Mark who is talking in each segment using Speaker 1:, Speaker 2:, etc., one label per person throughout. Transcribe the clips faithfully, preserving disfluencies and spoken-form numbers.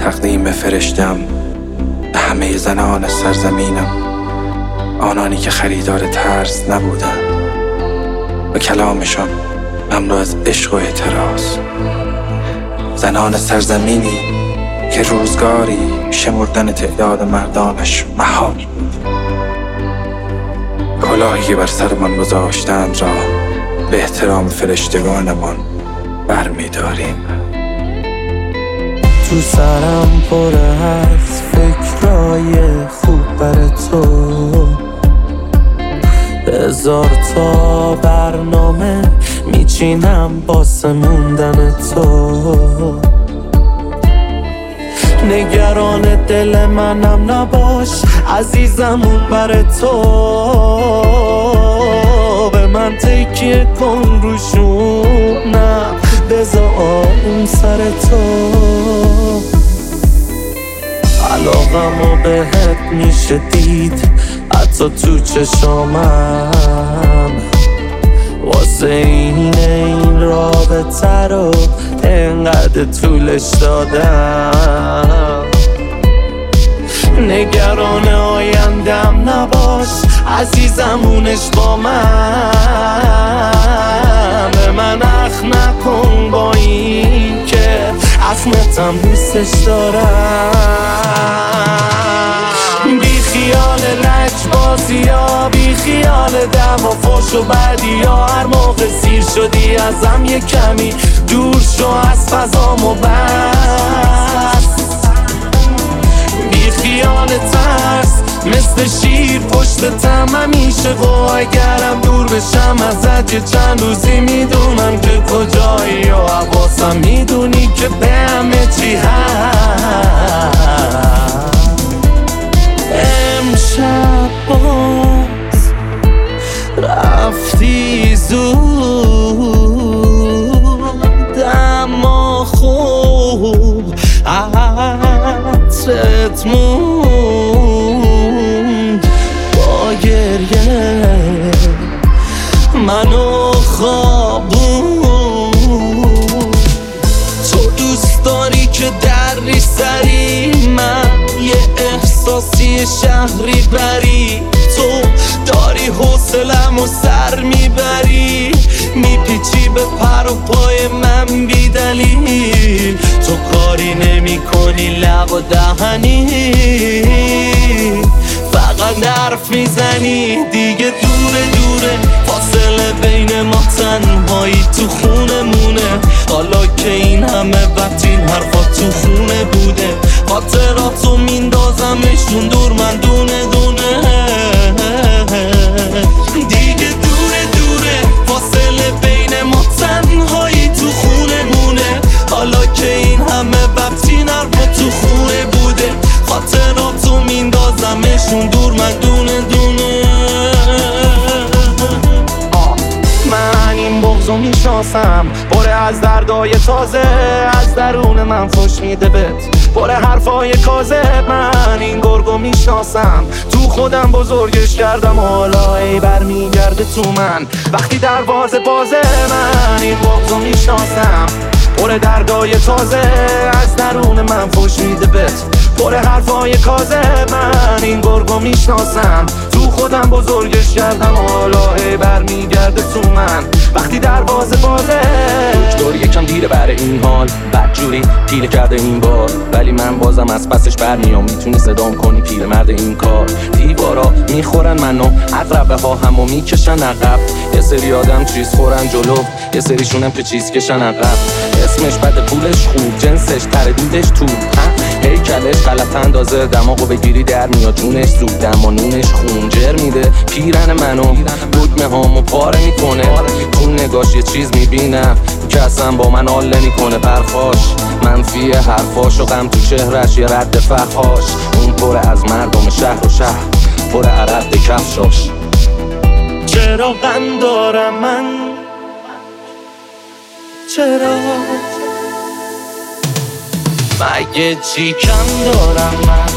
Speaker 1: تقدیم فرشتم به همه زنان سرزمینم، آنانی که خریدار ترس نبودند و کلامشان مملو از عشق و اعتراض. زنان سرزمینی که روزگاری شمردن تعداد مردانش محال بود. کلاهی که بر سرمان گذاشتند را به احترام فرشتگانمان برمی‌داریم.
Speaker 2: تو سرم پر از فکرای خوب برای تو، هزار تا برنامه میچینم باسه موندن تو. نگران دل منم نباش عزیزم، اون بر تو. به من تکیه کن روشون، نه بذار اون سر تو. علاقمو بهت میشه دید حتی تو چشامم، واسه اینه این رابطه رو انقدر طولش دادم. نگران آیندم نباش عزیزم، اونش با من. به من اخ نکن با این که اخمتم دوستش دارم. بی خیال لج بازی ها، بی خیال دم و فوش و بدی ها. هر موقع سیر شدی ازم یه کمی دور شو از فضام و بس. بی خیال ترس مثل شیر پشت تم همیشه، و اگرم دور بشم ازت یه چند روزی میدونم که کجایی و حواسم میدونی که به همه چی هست. امشب باز رفتی زود، اما خوب عطرت موند با گریه منو خوابون. تو دوست داری که دری سری من یه احساسی شهری بری، تو داری حوصله‌مو سر میبری، میپیچی به پر و پای من بی دلیل. تو کاری نمی کنی لب و دهنی، فقط حرف میزنی. دیگه دوره دوره فاصله بین ما، تنهایی تو خونه مونه. حالا که این همه وقت این حرفا تو خونه بوده، خاطراتو میندازمشون دور من دونه دونه. دیگه دوره دوره فاصله بین ما، تنهایی تو خونه مونه. حالا که این همه وقت این حرفا تو خونه بوده، خاطراتو میندازمشون دور من دونه دونه. من این بغضو میشناسم، پر از دردای تازه از درون من فوش میده بهت، پر حرفای کاذب. من این گرگو میشناسم، تو خودم بزرگش کردم، حالا ای برمیگرده تو من وقتی دروازه بازه. من این بغضو میشناسم، پر دردای تازه از درون من فوش میده بهت، پر حرفای کاذب. من این گرگو میشناسم، تو خودم بزرگش کردم، حالا ای برمیگرده تو من وقتی دروازه بازه. دکتر یکم دیره برای این حال، بدجوری پیله کرده این بار، ولی من بازم از پسش برمیام. میتونی صدام کنی پیرمرد این کار. دیوارا میخورن منو، عقربه ها همو میکشن عقب. یه سری آدم چیز خورن جلو، یه سریشونم که چیز کشن عقب. اسمش بده پولش خوب، جنسش تردیدش تو هیکلش غلط اندازه. دماغو بگیری در میاد جونش زود، دم و نونش خونجر میده. پیرن منو دگمه هامو پاره میکنه، تو نگاش یه چیز میبینم که اصلا با من حال نمیکنه. برخاش منفی حرفاش و غم تو چهرش یه رد فحاش. اون پر از مردم شهر و شهر، پر عرق کفشاش. چرا غم دارم من، چرا مگه چی کم دارم من؟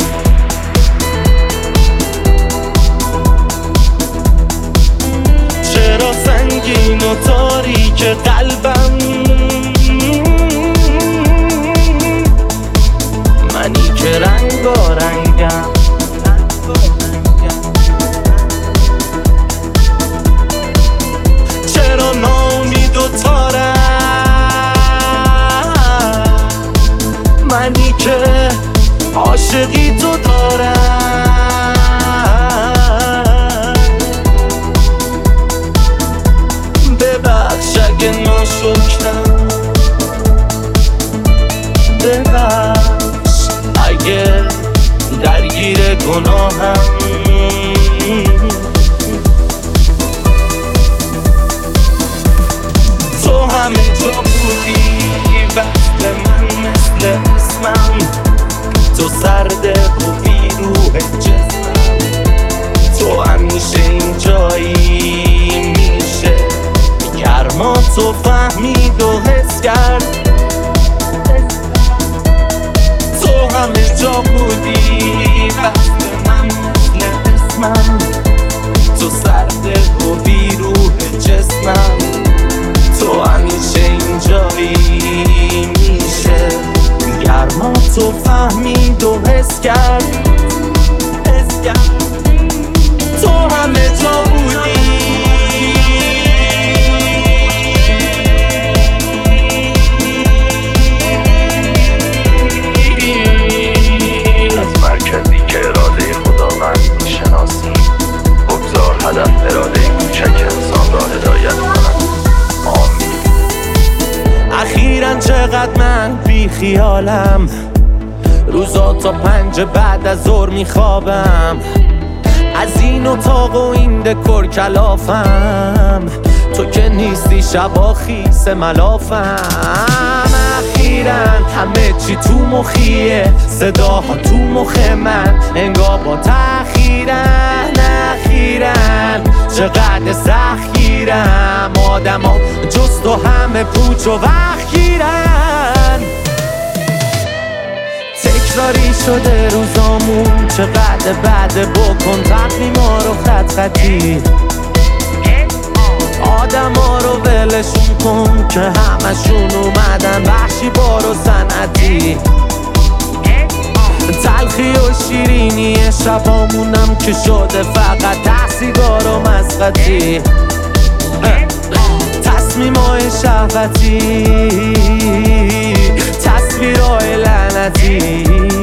Speaker 2: چرا سنگین و تاریک قلبم که عاشقی تو دارم. ببخش اگه ناشکرم، ببخش اگه درگیر گناهم. تو همه جا بودی وقت من مثل اسمم، تو سرده و بیروح جسمم، تو همیشه اینجایی میشه گرما تو فهمید و حس کرد. تو همه جا بودی وقت من مثل اسمم، تو سرده و بیروح جسمم، تو همیشه اینجایی میشه گرما تو فهمید و حس کرد. حس کرد تو همه جا بودی.
Speaker 3: از مرکزی که اراده خداوند میشناسی، بگذار هدف اراده کوچک انسان را هدایت کند. آمین.
Speaker 2: اخیراً چقدر من بی خیالم، روزا تا پنج بعد از ظهر میخوابم، از این اتاق و این دکور کلافم، تو که نیستی شبا خیس ملافم. اخیراً همه چی تو مخیه، صداها تو مخ من انگار با تأخیرن. اخیراً چقدر سختگیرم، آدم ها جست و همه پوچ و وقت گیرن. تکراری شده روزامون، چقدر بعد بکن تقویما رو خط خطی، آدم ها رو ولشون کن که همشون اومدن وحشی بار و صنعتی. تلخی و شیرینی شبامونم که شده فقط ته سیگار و مسقطی، تصمیمای شهوتی، تصویرهای لعنتی.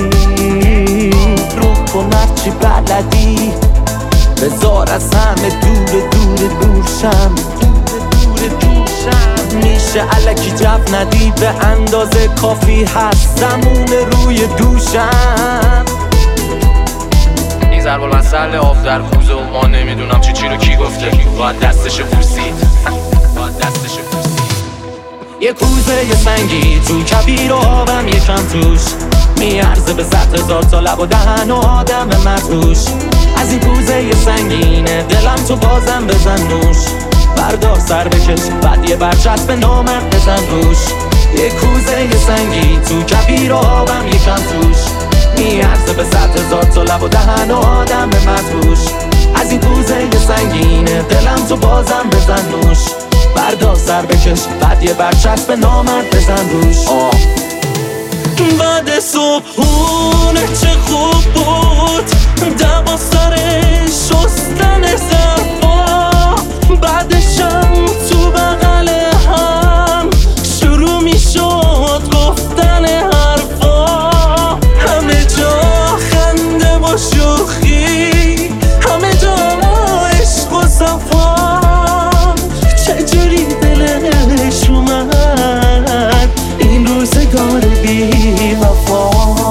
Speaker 2: رو کن هرچی بلدی، بذار از همه دور دور دور شم، دور دور شم. میشه الکی جو ندی، به اندازه کافی هست زمون روی دوشم.
Speaker 4: این ضرب المثل آب در کوزه و ما نمیدونم چی چی رو کی گفته، باید دستش بوسید، باید دستش بوسید.
Speaker 2: یه کوزه یه سنگی تو کبیر و آبم یکم توش، میارزه به صد هزار تا لب و دهن و آدم مدهوش. از این کوزه یه سنگینه دلم تو بازم بزن نوش، بردار سر بکش بعد یه برچسب نامرد بزن روش. یه کوزه یه سنگی تو کبیر و آبم یکم توش، میارزه به صد هزار تا لب و دهن و آدم مدهوش. از این کوزه یه سنگینه دلم تو بازم بزن نوش، بردار سر بکش بعد یه برچسب نامرد بزن روش. آه. بعد صبحونه چه خوب بود دوا سر شستن ظرفا، بعدشم تو بغل هم شروع میشد گفتن حرفا. همه جا خنده و شوخی، همه جا عشق و صفا، چجوری دلش اومد این روزگار بی وفا.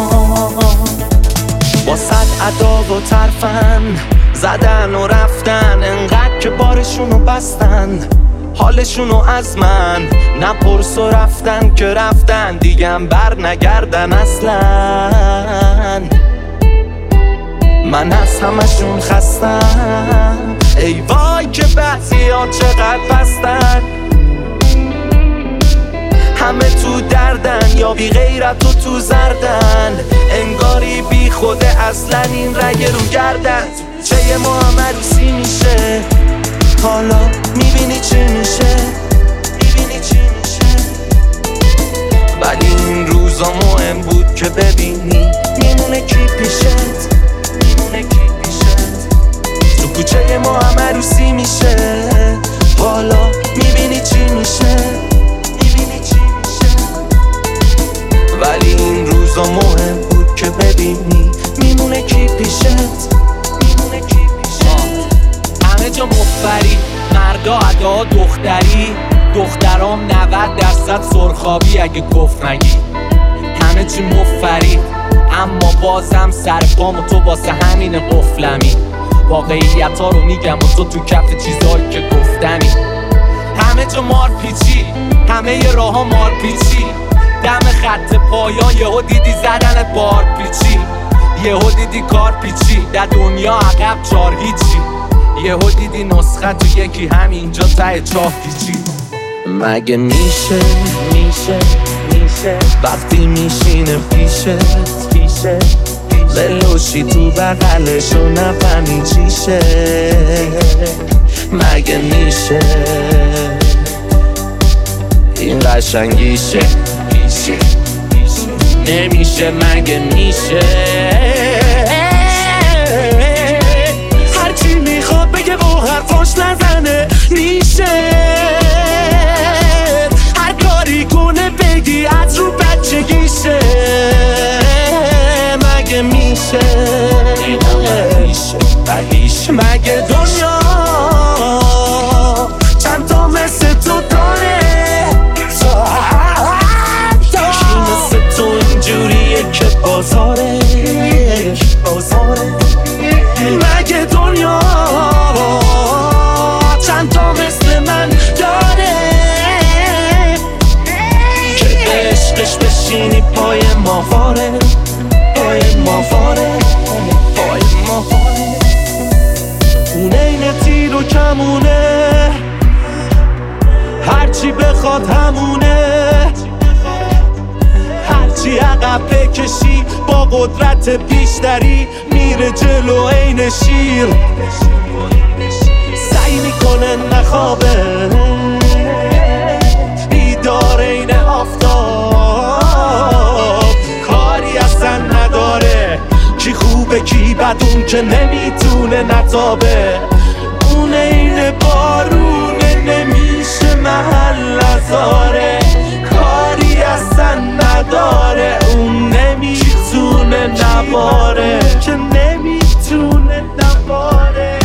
Speaker 2: با صد ادا و ترفن زدن و رفتن، انقدر که بارشونو بستن حالشونو از من نپرس و رفتن که رفتن دیگم بر نگردن اصلا. من از همشون خستم، ای وای که بعضی ها چقدر پستن، همه تو دردن یا بی غیرت و تو زردن، انگاری بی خوده اصلا این رگ رو گردن. چه ما هم عروسی میشه، حالا میبینی چی میشه، میبینی چی میشه. ولی این روزا مهم بود که ببینی میمونه کی پیشت، میمونه کی پیشت. تو کوچه ما هم عروسی میشه، حالا میبینی چی میشه، ولی این روزا مهم ببینی میمونه کی پیشت، میمونه کی پیشت.
Speaker 4: همه جا مفری، مردا ادا دختری، دخترام نود درصد سرخابی اگه گفت نگی. همه چی مفری اما بازم سر پام و تو واسه همین قفلمی. واقعیت ها رو میگم و تو تو کف چیزایی که گفتنی. همه جا مار پیچی، همه ی راه ها مار پیچی. دم خط پایان یهو دیدی زدن بار پیچی، یهو دیدی کار پیچی. در دنیا عقب چار هیچی، یهو دیدی نسخه تو یکی همینجا ته چاه پیچی.
Speaker 2: مگه میشه میشه میشه وقتی میشینه پیشت پیشه بلوشی تو بغلش و نفهمی چیشه. مگه میشه این قشنگیشه نمیشه. مگه میشه هرچی میخواد بگه و حرفاش نزنه میشه. هر کاری کنه بگی از رو بچگیشه. مگه میشه مگه دنیا چند تا مثل تو داره؟ کی مثل تو اینجوریه که بازاره مگه دنیا چند تا مثل من داره که به عشقش بشینی پای ماهواره پای ماهواره پای ماهواره. اون این تیر و کمونه هرچی بخواد همونه. هرچی عقب بکشی با قدرت بیشتری میره جلو عین شیر. سعی میکنه نخوابه بیدار عین آفتاب. کاری اصلا نداره کی خوبه کی بد، اون که نمیتونه نتابه. اون عین بارونه نمیشه محل نذاره. کاری اصلا نداره اون نمیتونه نباره که نمیتونه نباره.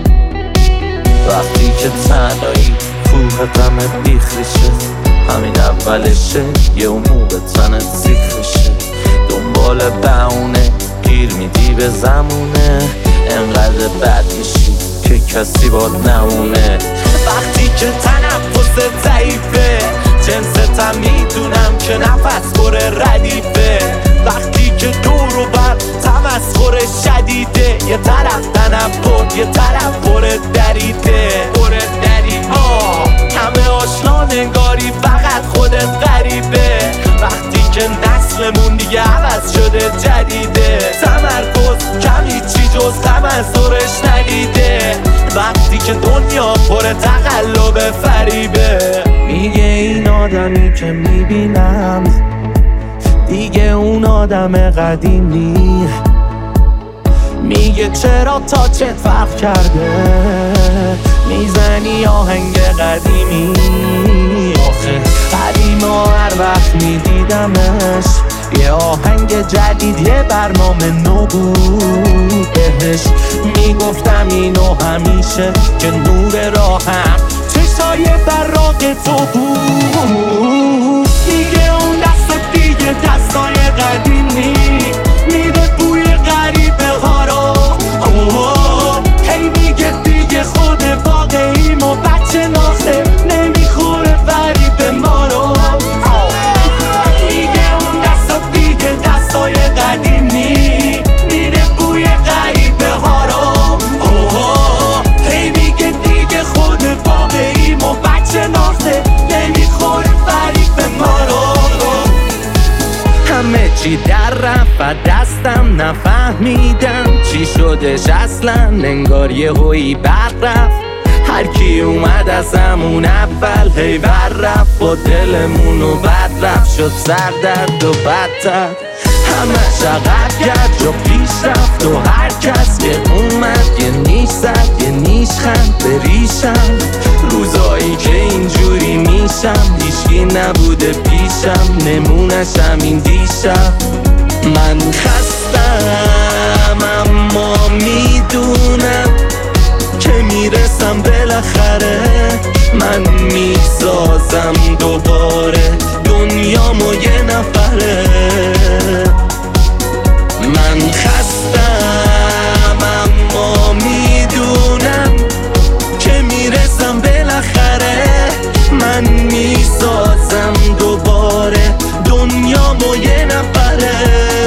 Speaker 2: وقتی که تنهایی کوه غمت بیخریشه همین اولشه یه موقع تنت سیخشه. دنبال بهونه گیر میدی به زمونه. انقدر بد میشی که کسی باد نمونه. وقتی که تنفست ضعیفه جنستم میدونم که نفس پره ردیفه. وقتی که دور و بر تمسخر شدیده یه طرف تنفر یه طرف پره دریده پره دریده. همه آشنا نگاری فقط خودت غریبه. وقتی که نسلمون دیگه عوض شده جدیده. تمرکز کمی چی جز تمسخرش ندیده. وقتی که دنیا پر تقلب فریبه. میگه این آدمی که میبینم دیگه اون آدم قدیمی. میگه چرا تا چت فرق کرده میزنی آهنگ قدیمی. آخه قدیما هر وقت میدیدمش یه آهنگ جدید یه برنامه نو بود بهش. میگفتم اینو همیشه که نور راهم چشای براق تو بود. دیگه اون دست دیگه دستای قدیمی میده بوی غریبه ها رو. هی میگه دیگه خود واقعیم و بچه ناخه نمیخوره غریبه ما رو. دیگه اون دست دیگه دستای قدیمی میده بوی غریبه ها رو. هی میگه دیگه خود واقعیم و بچه ناخه نمیخوره غریبه ما رو. همه چی در رفت دستم نفهمیدم چی شدش اصلا. انگار یه هویی بر رفت هر کی اومد از همون اول هی بر رفت با دلمونو بد رفت شد سردرد و بدتر. همه عقب کرد جا پیش رفت و هر کس که اومد یه نیش زد یه نیش خند به ریشم. روزایی که اینجوری میشم هیچکی نبوده پیشم نمونش همین دیشب. من خستم اما میدونم که میرسم بالاخره. من میسازم دوباره دنیامو یه نفره. من خستم اما میدونم که میرسم بالاخره. من میسازم دوباره دنیامو یه نفره.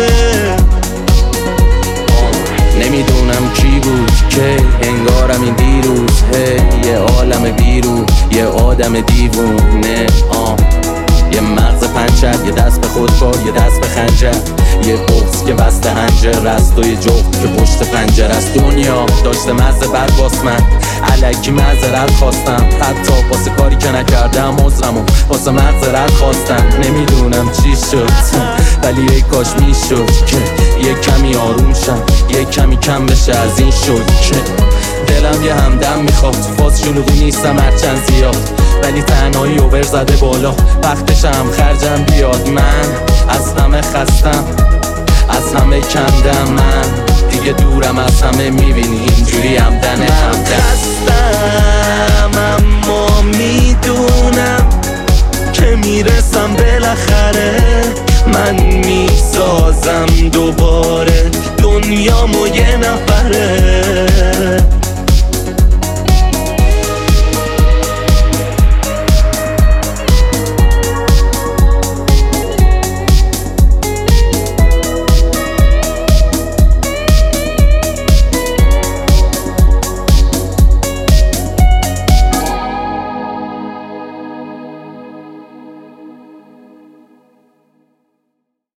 Speaker 2: نمیدونم کی بود که انگارم این دیروز هی یه عالم بیرون یه آدم دیوونه. آه یه مغز پنچر، یه دست به خودکار، یه دست به خنجر، یه بغض که بسته هنجر است و یه جغد که پشت پنجر است. دنیا داشته مزه بد باس من الکی معذرت خواستم، حتی واسه کاری که نکردم عذرمو واسه معذرت خواستم. نمیدونم چی شد ولی ای کاش میشد که یه کمی آروم شم، یه کمی کم بشه از این شد که دلم یه همدم میخواد. فاز شلوغی نیستم هرچند زیاد ولی تنهایی اوور زده بالا، وقتشم خرجم بیاد. من از همه خستم، از همه کندم، من دیگه دورم از همه میبینی اینجوری همدنه همدن. خستم اما میدونم که میرسم بالاخره. من میسازم دوباره